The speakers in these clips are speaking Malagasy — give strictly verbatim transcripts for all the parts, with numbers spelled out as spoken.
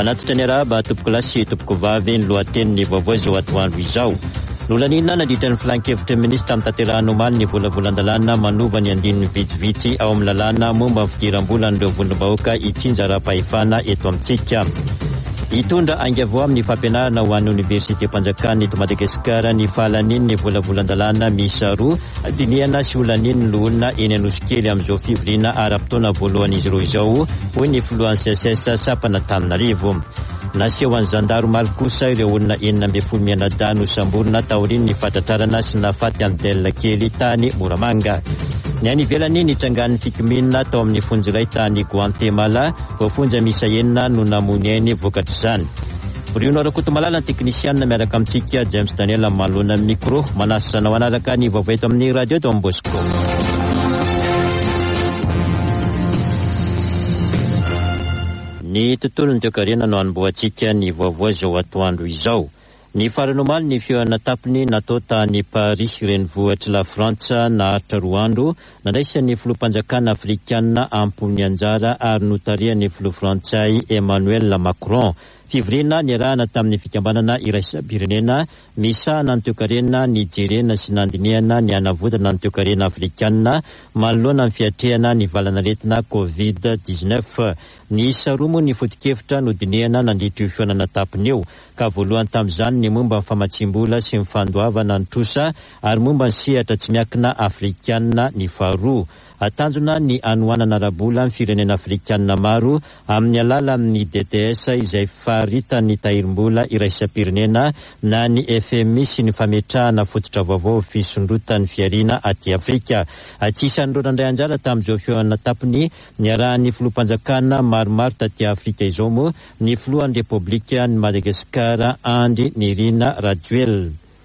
Manatitra ny araba tompoko lasy tompoko vavy ny lohatenin'ny vaovao izao atoandro izao. Nolanina naditra ny filan-kevitra minisitra amin'ny tanterahany omaly ny volavolan-dalàna manova ny andininy vitsivitsy ao amin'ny lalàna momba ny fidiram-bola n'ireo vondrom-bahoaka itsinja ara-pahefana eto amintsika. Hitondra aingavoa amin'ny fampianarana ho an'ny Université Mpanjakana eto Madagasikara ny fahalaniny ny volavolan-dalàna miisa roa dinihana sy olaniny ny loholona eny Anosikely amin'izao fivoriana ara-potoana voalohan'izy ireo izao hoy ny filohan'ny C S S Sapanantananarivo. Naseho an'ny zandaromaly kosa ireo olona enina ambin'ny folo mianadahy samborina taoriny ny fatratrarana sy nafaty any Delila kely tany Moramanga. Ny any ivelany nitrangan'ny fikimina tao amin'ny fonjiray tany Guatemala vao fonja misa enina no namony eny vokatra izany. Briona Rakoto malala ny teknisianina miaraka amintsika James Daniel amin'ny manoloana amin'ny micro manasa sanao analaka ny vaovao eto amin'ny radio Don Bosco. Ny tontolo ny toekarena no anomboantsika ny vaovao izao atoandro izao. Ny faranomaly ny fiona tapiny natao tany Paris renivohitra la Frantsa naharitra roa andro nandraisan'ny filoham-panjakana afrikanina ampony anjara ary notarian'ny filoha frantsay Emmanuel Macron. Fivoriana ny arahana tamin'ny fikambanana iraisam-pirenena misahana ny toekarena ny jerena sy nandinihana ny anavodana ny toekarena afrikanina manoloana ny fiatrehana ny valanaretina covid dix-neuf. Ny isa roa moa ny foto-kevitra no dinihana nandritra io fionana tapiny eo ka voalohany tamin'izany ny momba ny famatsimbola sy ny fandoavana ny trosa ary momba ny sehatra tsy miakina afrikanina ny faharoa. Atanjona ny anoanana arabola ny firenena afrikanina maro amin'ny alala amin'ny D T S izay faritany tahirim-bola iraisam-pirenena na ny F M I sy ny fametrahana fototra vaovao fisondrotan'ny fiarina aty Afrika. Atsisan'ireo nandray anjara tamin'izao fiona tapiny ny arahan'ny filoham-panjakana maromaro taty Afrika izao moa ny filohan'ny Repoblika ny Madagasikara Andry Nirina Rajoelina.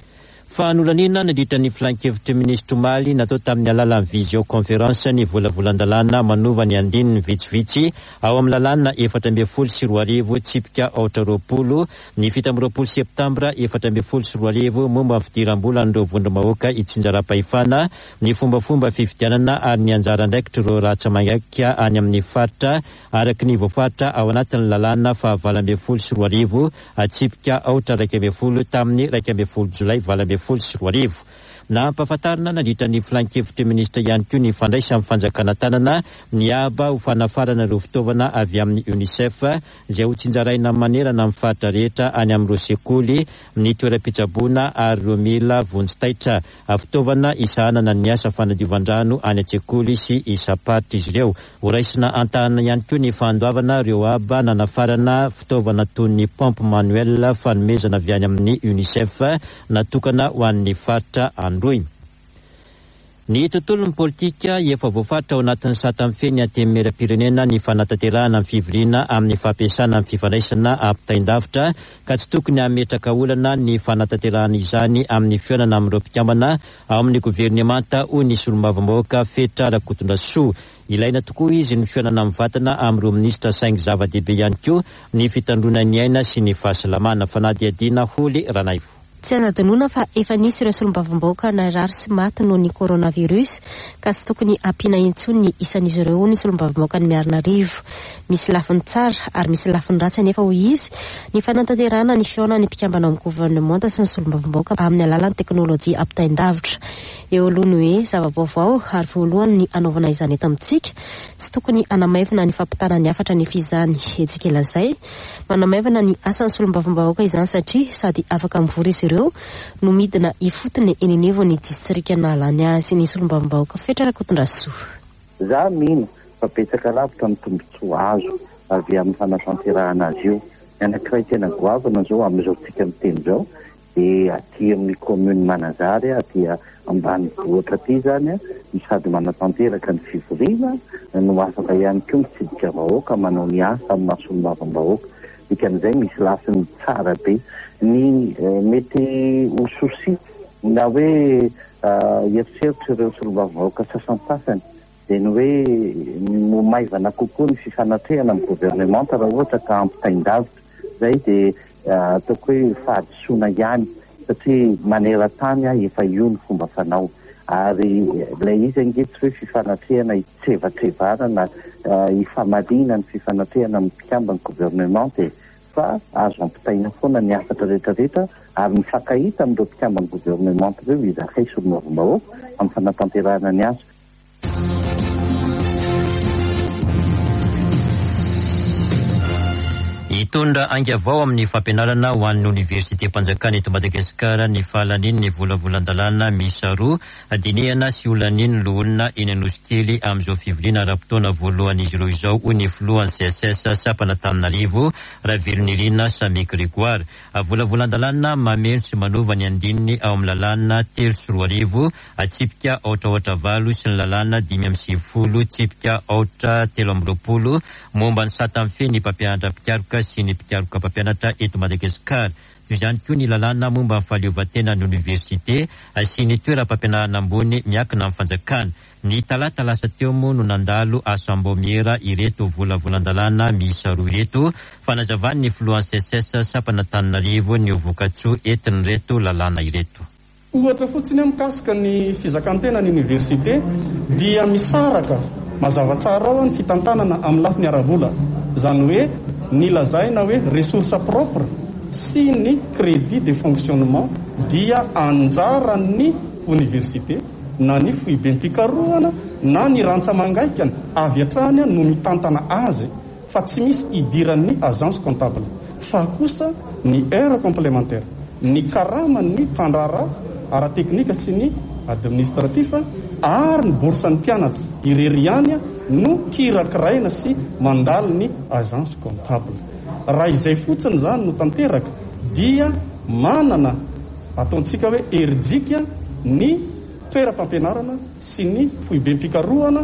Fa nolanina nandritra ny filan-kevitra minisitra omaly natao tamin'ny alalan'ny visio-conference ny volavolan-dalàna manova ny andininy vitsivitsy ao amin'ny lalàna efatra ambin'ny folo sy roa arivo tsipika aotra roapolo ny fito amby roapolo septambra efatra ambin'ny folo sy roa arivo momba ny fidiram-bola n'ireo vondrom-bahoaka itsinja ara-pahefana ny fombafomba fifidianana ary ny anjara andraikitra ireo ratsa mangaika any amin'ny faritra araky ny voafaritra ao anatin'ny lalàna fa valo ambin'ny folo sy roa arivo atsipika aotra raika ambin'ny folo tamin'ny raika ambin'ny folo jolay valo ambin'ny folo sy roa arivo. Na ampahafantarana nandritra ny filan-kevitra minisitra ihany koa ny fandraisa amin'ny fanjakana tanana ny aba ho fanafarana ireo fitaovana avy amin'ny UNICEF izay ho tsinjaraina manerana amin'ny faritra rehetra any amin'ireo sekoly ny toeram-pitsaboana ary ireo mila vonjy-taitra fitaovana isahanana ny asa fanadiovan-drano any an-tsekoly sy isa-paritra izy ireo. Ho raisina antahana ihany koa ny fandoavana ireo aba nanafarana fitaovana toy ny pompe manuel fanomezana avy any amin'ny UNICEF natokana ho an'ny faritra androy. Ny tontolon'ny politika efa voafaritra ao anatin'ny satam-feny antemera-pirenena ny fanatanterahana amin'ny fivoriana amin'ny fampiasana amin'ny fifandraisana ampitaindavitra ka tsy tokony hametraka olana ny fanatanterahana izany amin'ny fionana amin'ireo mpikambana ao amin'ny governemanta hoy ny solombavambahoaka Fetra Rakotondrasoa. Ilaina tokoa izy ny fionana amin'ny vatana amin'ireo minisitra saingy zava-dehibe ihany koa ny fitandrona ny aina sy ny fahasalamana. Fanadiadiana Holy Ranaivo. Tsy aza-dinoana fa efa nisy ireo solombavambahoaka narary sy maty noho ny coronavirus ka tsy tokony ampiana intsony ny isan'izy ireo ny solombavambahoaka ny Miarinarivo. Misy lafiny tsara ary misy lafiny ratsy anefa hoy izy ny fanatanterahana ny fiona ny mpikambana amin'ny gouvernemanta sy ny solombavambahoaka amin'ny alalan'ny teknôlôjia ampitaindavitra. Eo aloha ny hoe zava-baovao ary voalohany ny anaovana izany eto amintsika tsy tokony anamaivana ny fampitana ny afatra ny fizany etsika zay manamaivana ny asan'ny solombavambahoaka izany satria sady afaka mivory izy ireo no midina ifotony eninevo ny distrika nalany azy. Ny solombavambahoaka Fetra Rakotondrasoa. Za mino fa betsaka lavitra ny tombontsoa azo avy amin'ny fanatanterahana azy io. Ny anankiray tena goavana zao amin'izao tsika miteny zao dia aty amin'ny commune Manazary aty ambanivohitra aty zany ny sady manatanteraka ny fivoriana no afaka ihany koa mitsidika vahoaka manao ny asa amin'ny masolombavambahoaka. Dikan'izay misy lafiny tsara be ny mety ho sosi na hoe eritseritra ireo solombavambahoaka sasany-sasany dia ny hoe no maivana kokoa ny fifanatrehana amin'ny gouvernemanta raha ohatra ka ampitaindavitra zay dia ataoko hoe fahadisoana ihany satria maneran-tany efa io ny fomba fanao ary ilay izy angetsy hoe fifanatrehana hitsevatrevana na hifamalina ny fifanatrehana amin'ny mpikambana gouvernement dia fa azo ampitaina foana ny afatra rehetrarehetra ary mifankahita amin'ireo mpikambana gouvernement ireo izakay solomavombahoaka amin'ny fanatanterahana ny azy. Hitondra angavao amin'ny fampianarana ho an'ny Université Mpanjakana eto Madagasikara ny fahalaniny ny volavolan-dalàna miisa roa adinihana sy olaniny loholona eny Anosy amin'izao fivoriana ara-potoana voalohany izy ireo izao ho ny filohan'ny C S S Sapanantananarivo Ravelonirina Samy Grégoire. Volavolan-dalàna mameno sy manova ny andininy ao amin'ny lalàna telo sy roa arivo atsipika aotraotra valo sy ny lalàna dimy amby sivifolo tsipika aotra telo amby roapolo momba ny satam-fe ny mpampianatra mpikaroka sy ny mpikaroka mpampianatra eto Madagasikara. Toy izany koa ny lalàna momba ny fahaleovantena ny université sy ny toeram-pampianarana ambony miankina amin'ny fanjakana. Ny talata lasa teo moa no nandalo asambomera ireto volavolan-dalàna miisa roa ireto fanazavany ny filohan'ny C S S Sapanantananarivo ny vokatsoa entiny reto lalàna ireto. Ohatra fotsiny mikasika ny fizakantena ny université dia misaraka mazava tsara ao ny fitantanana amin'ny lafiny ara-bola, izany hoe ny lazaina hoe ressource propre sy ny crédit de fonctionnement dia anjaran'ny université na ny foibem-pikarohana na ny rantsa-mangaikana avy hatrany no mitantana azy fa tsy misy idiran'ny agence comptable fa kosa ny heure complémentaire, ny karama ny mpandrara ara-teknika sy ny administratif ary ny borsan'ny mpianatra irery ihany no kirakiraina sy mandalo ny agence comptable. Raha izay fotsiny zany no tanteraka dia manana ataontsika hoe erijika ny toeram-pampianarana sy ny foibem-pikarohana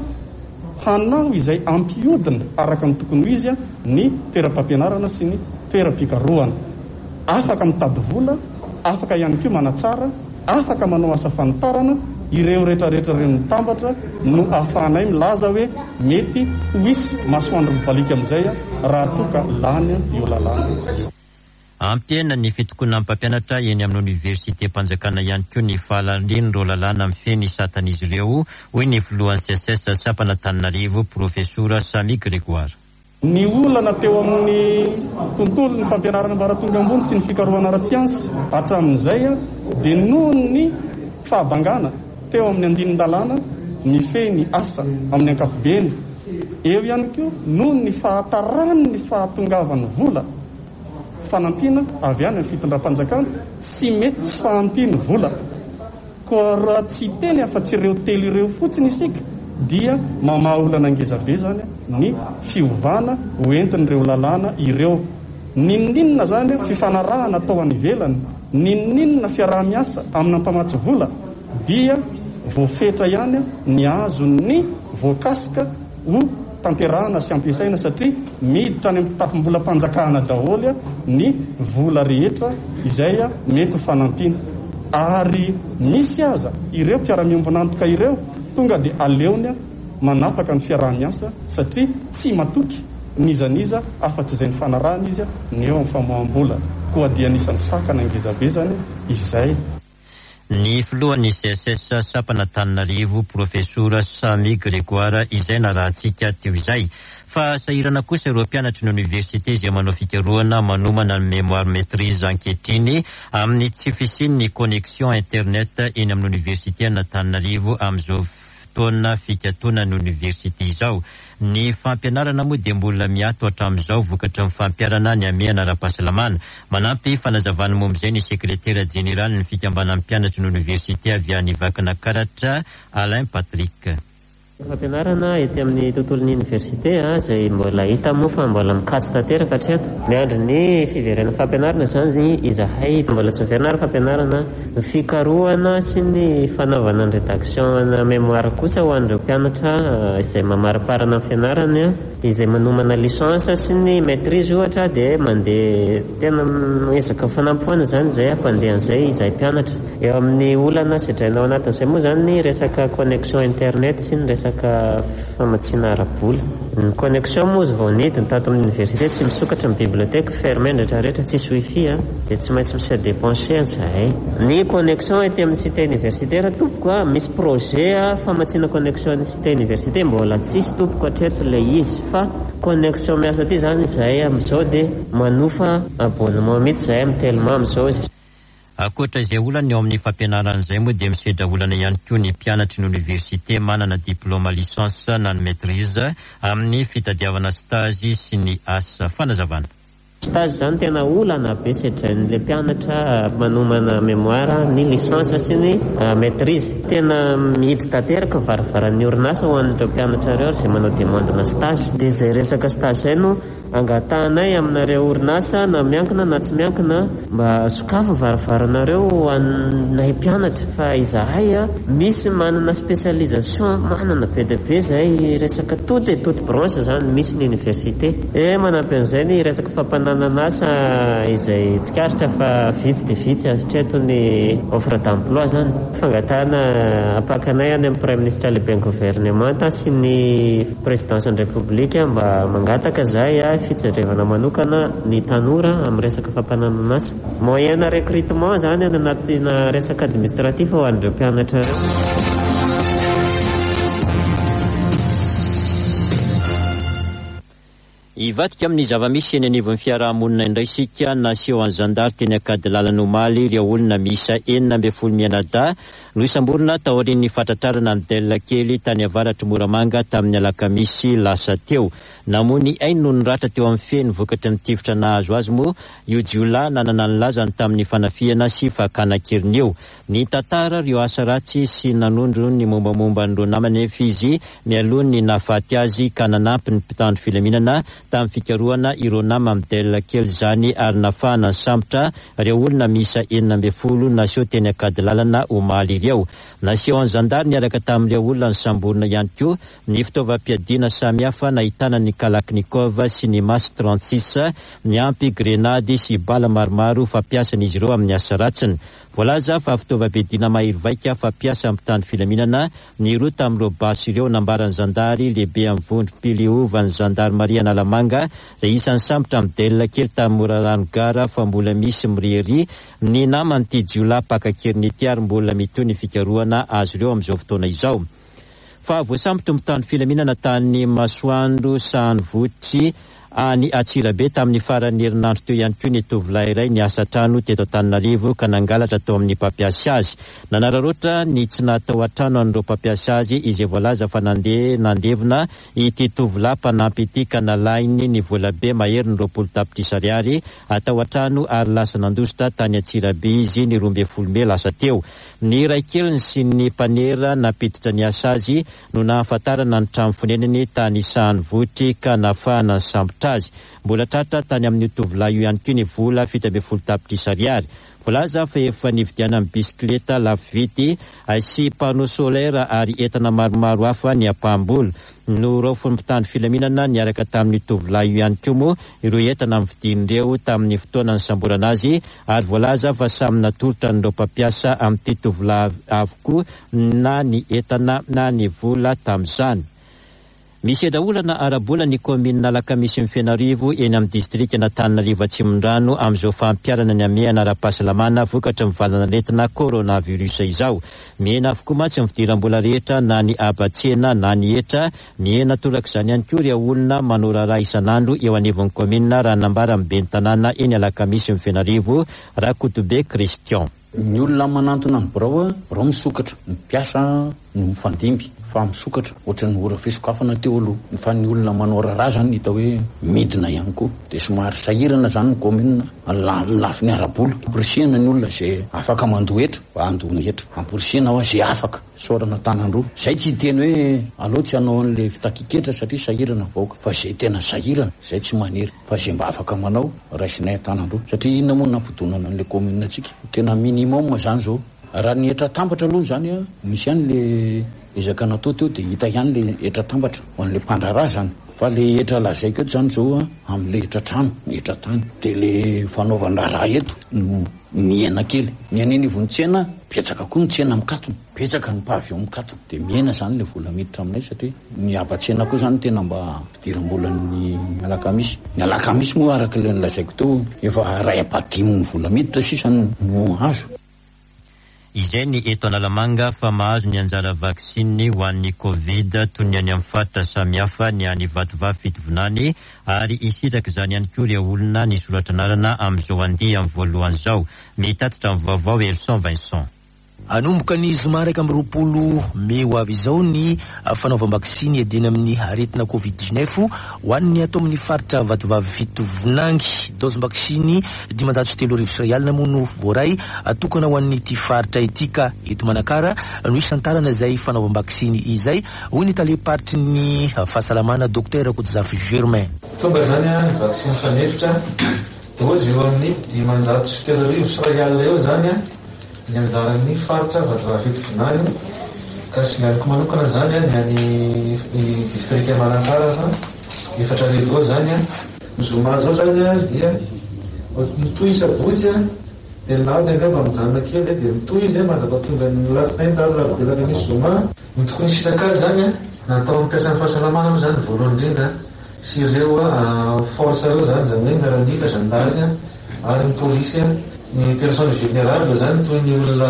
hanao izay ampiodina araka ny tokony ho izy ny toeram-pampianarana sy ny toeram-pikarohana. Afaka mitady vola, afaka ihany koa manatsara, afaka manao asa fanitarana, ireo rehetrarehetra ireo mitambatra no ahafahanay milaza hoe mety ho isy masoandro mibalika amin'izay raha toka lany io lalàna. Ampena ny fitokona amin'ny mpampianatra eny amin'ny Université Mpanjakana ihany koa ny fahalaliny ro lalàna amin'ny feny satan'izy ireo hoy ny filohan'ny C S S Sapanantananarivo Profesora Samy Grégoire. Ny olana teo amin'ny tontolo ny fampianarana ambaratonga ambony sy ny fikarohana ara-tsiansy hatramin'izay dia noho ny fahabangana teo amin'ny andinin-dalàna mifehy ny asa amin'ny ankapobeny. Eo ihany koa noho ny fahatarany ny fahatongavany vola fanampiana avy any amin'ny fitondram-panjakana sy mety tsy fahampiny vola. Koa raha tsy teny afa-tsy ireo telo ireo fotsiny isika dia mamaha olana angezabe zany ny fiovana hoentin'ireo lalàna ireo. Ninninna zany fifanarahana atao any ivelany, ninninna fiaraha-miasa amin'ny ampamatsy vola dia voafetra ihany ny azony voakasika ho tanterahana sy ampiasaina satria miditra any amin'ny tapim-bola-panjakana daholo ny vola rehetra izay mety fanampiana. Ary misy aza ireo mpiara-miombonantoka ireo tonga dia aleony manapaka ny fiaraha-miasa satria tsy matoky nizaniza afa-tsy izay ny fanarahana izy ny eo amin'ny famoaham-bola. Koa dia anisan'ny sakana angezabe zany izay. Ny filohan'ny C S S Sapanantananarivo Profesora Samy Grégoire izay na rahantsika teo izay. Fa sahirana kosa ireo mpianatra ny université izay manao fikarohana manomana ny mémoire maîtrise ankehitriny amin'ny tsy fisian'ny connexion internet eny amin'ny université Antananarivo amin'izao fotoana fikatoana ny université izao. Ny fampianarana moa dia mbola miato hatramin'izao vokatra amin'ny fampiarana ny amiana ara-pahasalamana. Manampy fanazavana momba izay ny sekretera jeneraly ny fikambanan'ny mpianatra ny université avy any vakina karatra Alain Patrick. Fampianarana ety amin'ny tontolon'ny université izay mbola hita moa fa mbola mikatso tanteraka hatreto. Miandry ny fiverenana fampianarana zany izahay mbola tsy miverina fampianarana fikarohana sy ny fanaovana ny rédaction na mémoire kosa ho an'ireo mpianatra izay mamariparana amin'ny fianarana izay manomana licence sy ny maîtrise ohatra dia mandeha tena ezaka fanampoana zany izay ampandehan'izay izay mpianatra. Eo amin'ny olana sedrainao anatin'izay moa zany ny resaka connexion internet sy ny resaka resaka famatsiana ara-bola. Ny connexion moa vao nidiny tato amin'ny université tsy misokatra ny biblioteka fermé ndraitrarehetra tsisy wifi a dia tsy maintsy misy dépenser zahay. Ny connexion ety amin'ny cité universitaire tompoko a misy projet a famatsiana connexion ny cité université mbola tsisy tompoko hatreto ilay izy fa connexion miasa ty zany zahay amin'izao dia manofa abonnement mihitsy zahay amin'ny tellement amin'izao. Akoatra izay olana eo amin'ny fampianaran'izay moa dia misedra olana ihany koa ny mpianatry ny université manana diplôma licence na ny maîtrise amin'ny fitadiavana stage sy ny asa fanazavana. Stage zany tena olana be sedrain'ilay mpianatra manomana mémoire ny licence sy ny maîtrise. Tena mihidy tanteraka varavaran'ny orinasa ho an'ireo mpianatra ireo izay manao demandena stage. Dia izay resaka stage izay no angatanay aminareo orinasa na miankina na tsy miankina mba sokafo varavaranareo ho anay mpianatra fa izahay a misy manana spécialisation manana be dia be izay resaka toute et toute branche zany misy ny université. E manampy an'izay ny resaka fampananan'asa izay tsikaritra fa vitsy dia vitsy hatreto ny offre d'emploi zany. Fangatahana apakanay any amin'ny prime ministre lehibe gouvernement sy ny présidence ny république mba mangataka zahay a fitserevana manokana ny tanora amin'ny resaka fampananan'asa. Moyenne recrutement zany any anatina resaka administratif ho an'ireo mpianatra ireo. Ivadika amin'ny zava-misy eny anivon'ny fiarahamonina indray sika naseho an'ny zandary teny akady lalana omaly ireo olona miisa enina amby folo mianadahy no isamborona taorian'ny fatratrarana ny delila kely tany avaratry Moramanga tamin'ny alakamisy lasa teo. Namony aino no niratra teo amin'ny feny vokatry ny tifitra nahazo azy moa io jiolahy nanana ny lazany tamin'ny fanafiana sy fakana-kerinio. Ny tantara ireo asa ratsy sy nanondro ny mombamomba n'ireo namany efa izy mialoha ny nahafaty azy ka nanampy ny mpitandro filaminana tamin'ny fikarohana ireo nama amin'ny delila kely zany ary nafahana ny sambotra ireo olona miisa enina amby folo naseho teny akady lalana omaly ireo. Naseho an'ny zandary niaraka tamin'ireo olona ny samborona ihany koa ny fitaovam-piadiana samihafa nahitana ny kalaknikov sy ny mas trente-six ny ampy grenady sy bala maromaro fampiasan'izy ireo amin'ny asa ratsiny. Voalaza fa fitaovam-piadiana mahery vaika fampiasa amin'ny tany filaminana ny roa tamin'ireo basy ireo nambaran'ny zandary lehibe amin'ny vondro Piliovan'ny zandary Maria Nalamanga izay isan'ny sambotra amin'ny delila kely tamin'ny Morarano gara fa mbola misy mirehary ny namany jiolahy paka-kerinity ary mbola mitoy ny fikarohana azy ireo amin'izao fotoana izao. Fa voasambotra mitandro filaminana tany Masoandro Sahany any Atsirabe tamin'ny faran'ny herinandro teo ihany koa ny tovolahy iray ny asa trano teto Antananarivo ka nangalatra tao amin'ny mpampiasa azy. Nanararoatra ny tsy natao an-trano an'ireo mpampiasa azy izay voalaza fa nandeha nandevina ity tovolahy mpanampy ity ka nalainy ny volabe mahery ny roapolo tapitrisa ariary atao an-trano ary lasa nandositra tany Atsirabe izy ny roa amby folo may lasa teo. Ny ray keliny sy ny mpanera napiditra ny asa azy no nahafantarana ny trano fonenany tany Sahany Votry ka nafahana ny sambotra azy. Mbola tratra tany amin'ny tovolahy io ihany koa ny vola fito amby folo tapitrisa ariary. Voalaza fa efa nividiana amin'ny bisikleta lafo vidy sy panneau solaire ary entana maromaro hafa ny apaham-bola. No raofony mpitandro filaminana niaraka tamin'ny tovolahy io ihany koa moa ireo entana nividin'ireo tamin'ny fotoana ny samborana azy ary voalaza fa samy natolotra n'ireo mpampiasa amin'ity tovolahy avokoa na ny entana na ny vola tamin'izany. Misy olana arabola ny komina Alakamisy Fianarivo eny amin'ny distrika Antananarivo Atsimondrano amin'izao fampiarana ny ame anara-pahasalamana vokatra mivalana retina coronavirus izao. Mihena avokoa mantsy ny fidiram-bola rehetra na ny abatsena na ny etra. Mihena torak'izany ihany koa ireo olona manao raharaha isan'andro eo anivon'ny komina raha nambara amin'ny ben'ny tanàna eny Alakamisy Fianarivo Rakotobe Christian. Ny olona manantona ny birao rao misokatra ny mpiasa no mifandimby fa misokatra ohatrany ora fisokafana teo aloha fa ny olona manao raharaha zany hita hoe midina ihany koa dia somary sahirana zany ny komina milafy ny arabola. Amporisihana ny olona zay afaka mandohetra andohany hetra amporisihana hoa zay afaka sorana tanandroa zay tsy teny hoe aleo tsy hanao an'le fitakiketra satria sahirana vaoka fa zay tena sahirana zay tsy maniry fa zay mba afaka manao raisinay tanandroa satria inona moa nampidonana an'le komina atsika tena minimum zany zao. Raha ny etra tambatra aloha zany a misy ihany le ezaka natao teo dia hita ihany le etra tambatra ho an'le mpandraraha zany fa le etra lazaiko eto zany zao a am'le etra trano etra tany de le fanaovandraraha eto miena kely mianiny vonitsena petsaka koa ny tsena mikatony petsaka ny pavio mikatony de miena zany le vola miditra aminay satria ny abatsena koa zany tena mba fidiram-bolan'ny alakamisy ny alakamisy moa araka le lazaiko teo efa ray abadimo ny vola miditra sisany no azo. Izay ny eto Analamanga fa mahazo ny anjara vaksiny ho an'ny Covid toy ny any amin'ny faritra samihafa ny any Vatovavy fitovinany ary isitraka izany ihany koa ireo olona ny soratranarana amin'izao andihy amin'ny voalohany izao. Mitatitra amin'ny vaovao Elson Vincent. Anomboka ny zoma raika amby roapolo May ho avy izao ny fanaovam-baksiny edeny amin'ny aretina Covid dix-neuf ho an'ny atao amin'ny faritra Vatovavy fitovinangy. Dose-baksiny dimanjato sy telo arivo sy iray alina moa no voaray atokana ho an'ny ity faritra ity ka eto Manakara no isantarana izay fanaovam-baksiny izay hoy ny taleparitry ny fahasalamana Docteur Kotsafy Germain. Tonga zany a vaksiny fanefitra dose eo amin'ny dimanjato sy telo arivo sy iray alina eo zany a ny anjaran'ny faritra Vatovavy fitovinany ka sy miariko manokana zany a ny any distrika Manakara fa efatra arivo eo zany a zoma zao zany a dia mitoy isabotsy a de lany angamba mijanona kely de mitoy izy a mazava tonga ny lasinainy raha belaka misy zoma mitokony sitraka zany a natao ampiasan'ny fahasalamana moa zany voalohany indrindra sy ireo force reo zany zany hoe miaranika gendarme ary ny polisy ny personne générale zany toy ny olona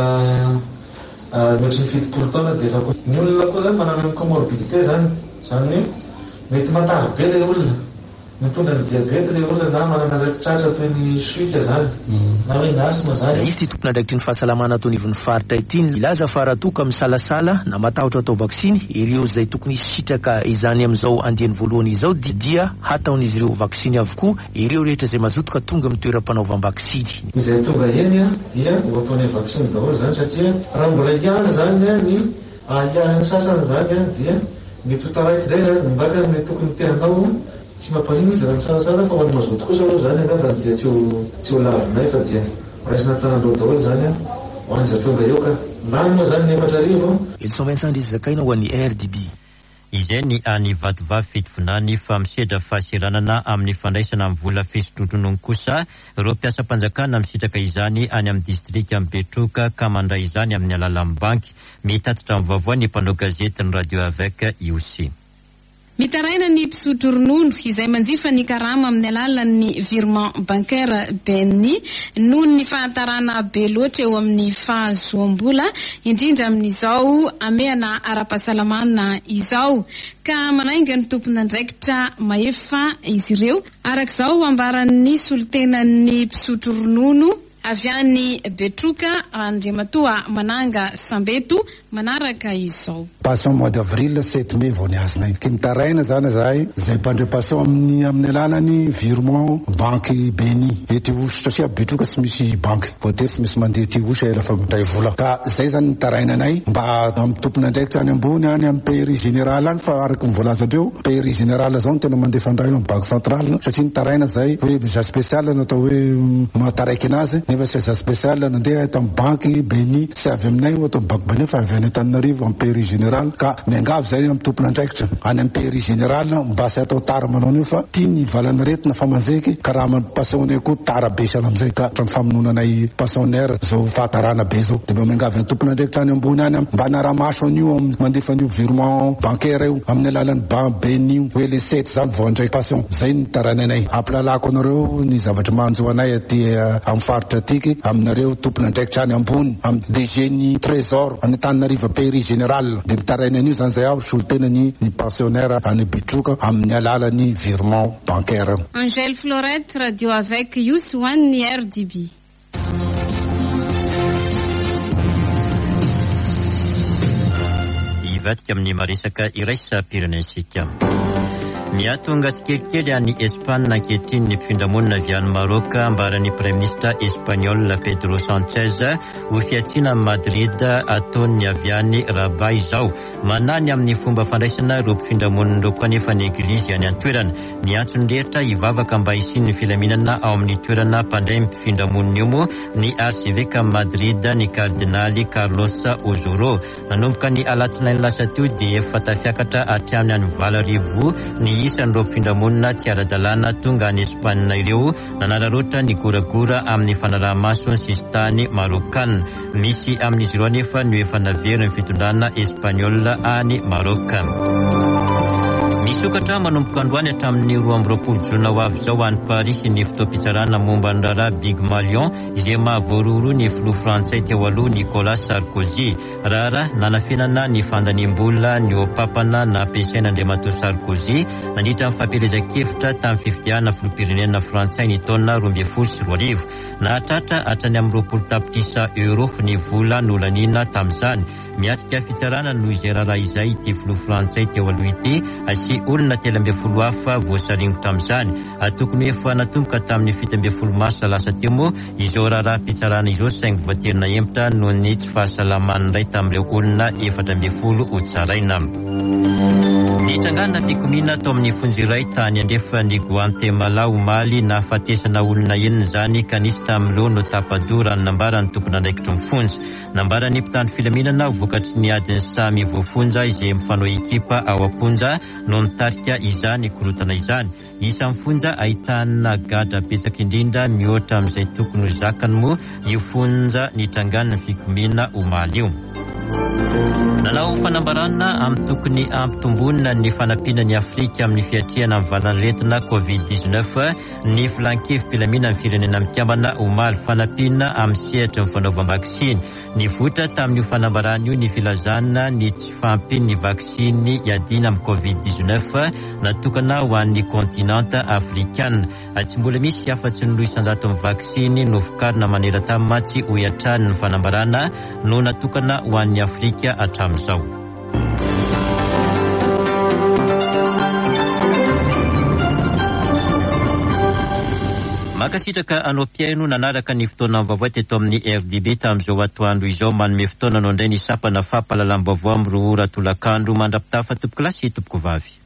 mihoatry ny fitopolo taona de efa ny olona koa zany manana ny comorbidité zany zany hoe mety matavy be le olona mitondra ny diabety le olona na manana rekitratra toy ny suika zany na hoe ny asma zany. Izy ty tompona ndraiky ny fahasalamana atao nivon'ny faritra ity ilaza fa raha toka misalasala na matahotra atao vaksiny ireo zay tokony sitraka izany amin'izao andiany voalohany izao dia hataon'izy ireo vaksiny avokoa ireo rehetra zay mazotoka tonga amin'ny toeram-panaovam-baksiny. Izay tonga eny a dia ho ataony vaksiny daholo zany satria raha mbola ihany zany a ny ahihany sasany zany a dia mety ho taraiky zay a mbaka mety tokony teanao tsy mampanino izy raha misarasara fa hoany mazoto kosa aloha zany angamba dia tsy ho lavinay fa dia raisina tanandreo daholo zany a ho any za tonga eo ka lany moa zany ny efatra arivo. Elson Vincent izy zakaina ho an'ny R D B. Izay ny any Vatovavy fitovinany fa misedra fahasiranana amin'ny fandraisana amin'ny vola fisotrotronono kosa ireo mpiasa mpanjakana misitraka izany any amin'ny distrika Betroka ka mandray izany amin'ny alalan'ny banky. Mitatitra amin'ny vaovao ny mpanao gazety ny radio avec io aussi. Mitaraina ny mpisotro ronono izay manjifa ny karama amin'ny alalan'ny virement bancaire B N I noho ny fahatarana be loatra eo amin'ny fahazoam-bola indrindra amin'izao ameana ara-pahasalamana izao ka manainga ny tompon'andraikitra maefa izy ireo arak'izao ambaran'ny solotenan'ny mpisotro ronono avy any Betroka Andriamatoa Mananga Sambeto manaraka izao. Passion mois d'avril sept mai vao niazonay. Ke mitaraina zany zahay zay mpandre-passion amin'ny amin'ny alalan'ny virement banky B N I ety osy satria Betroka tsy misy banky voatery tsy misy mandeha ty osy ela fa mitray vola ka zay zany mitaraina anay mba amin'ny tompon'andraikitra any ambony any amin'ny pairie général any fa araky ny voalaza andreo pairie général zao tena mandeha fandraina amin'ny banque centrale satria mitaraina zay hoe visa spécial natao hoe mahataraiky anazy nefa sy visa spécial nandeha tamin'ny banky B N I sy avy aminay o tamin'ny banky B N I fa avy any Antananarivo amin'ny pairie général ka miangavy zay amin'ny tompon'andraikitra any amin'ny pairie général mba sy atao tara manao an'io fa tia ny valana retina fa manzeky ka raha passionné koa tara be sana amizay ka hatramy famononanay passionnaire zao fahatarana be zao de mba miangavy amin'ny tompon'andraikitra any ambony any mba naramaso an'io mandefa an'io virement bancaire io amin'ny alalan'ny banque B N I hoe le sept zany vao andray passion zay ny tarana anay ampilalako anareo ny zavatra manjo anay aty amin'ny faritra tiky aminareo tompon'andraikitra any ambony amin'ny D G ny trésor any Antananarivo pairie général de mitaraina an'io zany zay aho solotenany ny pensionnaire any Betroka amin'ny alalan'ny virement bancaire. Angèle Florette, radio avec Youswan ni R D B. Ivatika amin'ny maresaka iraisam-pirenensika. Miatonga tsikelikely any Espagne ankehitriny ny mpifindramonina avy any Maroc ambaran'ny Prime Ministre Espagnol Pedro Sanchez ho fiatsiana Madrid ataony avy any Rabat izao. Manany amin'ny fomba fandraisana ireo mpifindramonnina ireo koa nefa ny eglizy any an-toerana. Ny antsony rehetra hivavaka mba hisiany ny filaminana ao amin'ny toerana mpandray mpifindramonnina io moa ny arcevêque Madrid ny kardinaly Carlos Osoro. Nanomboka ny alatsinainy lasa teo dia efa tafiakatra hatrany any Valarivo ny isan'ireo mpindramonina tsy ara-dalàna tonga any Espanina ireo nanararaotra ny goragora amin'ny fanaraha-maso sy tany Marokana. Misy amin'izy ireo anefa no efa naverina ny fitondrana Espanyol any Maroka. Misokatra manomboka androany hatramin'ny roa amby roapolo jona ho avy izao any Paris ny fotoam-pitsarana momba ny raharaha Big Malion izay mahavoaroro ny filoha frantsay teo aloha Nicolas Sarkozy. Raharaha nanafenana ny fandaniam-bola ny opampana nampiasaina Andriamatoa Sarkozy nandritra ny fampielezan-kevitra tamin'ny fifidiana filoham-pirenena frantsay ny taona roa ambin'ny folo sy roa arivo. Nahatratra hatrany amin'ny roapolo tapitrisa euro ny vola nolanina tamin'izany. Miatrika fitsarana noho izay raharaha izay ity filoha frantsay teo aloha ity sy olona telo ambin'ny folo hafa voasaringotra amin'izany. Tokony efa natomboka tamin'ny fito ambin'ny folo mars lasa teo moa izao raharaha fitsarana izao saingy voaterina hemitra noho ny tsy fahasalaman'ny iray tamin'ireo olona efatra ambin'ny folo ho tsaraina. Ny trangana fikomina tao amin'ny fonjy iray tany andrefa ny Guatemala omaly nahafatesana olona enina zany ka nisy tamin'ireo no tapadora ny nambara ny tompona andraikitry ny fonjy. Nambara ny mpitandro filaminana vokatry ny adiny samy voafonja izay mifanao ekipa ao amponja no nitarika izany korotana izany. Isan'ny fonja ahitana gadra betsaka indrindra mihoatra amin'izay tokony ho zakany moa io fonja ny trangana fikomina omaly io. Nanao fanambarana amin'ny tokony ampitombonina ny fanampiana ny Afrika amin'ny fiatriana amin'ny valan'aretina covid dix-neuf ny filankevim-pilamina amin'ny firenena mikambana omaly fanampiana amin'ny sehatra ny fanaovam-vaksiny. Ny votra tamin'io fanambarana io ny filazana ny tsy fampiny ny vaksiny iadina amin'ny covid dix-neuf natokana ho an'ny kontinanta afrikana. Tsy mbola misy afa-tsy ny roa isanjato amin'ny vaksiny no vokarina maneran-tany matsy ho iatrany ny fanambarana no natokana ho an'ny Afrika hatramin'izao. Makasitraka anao piaino nanaraka ny fotoana vaovao teto amin'ny R D B tamin'izao atoandro izao manome fotoana anao indray ny sapana fampahalalam-baovao amin'ny roa ora tolakandro mandrapitafa tompoko lasy tompoko vavy.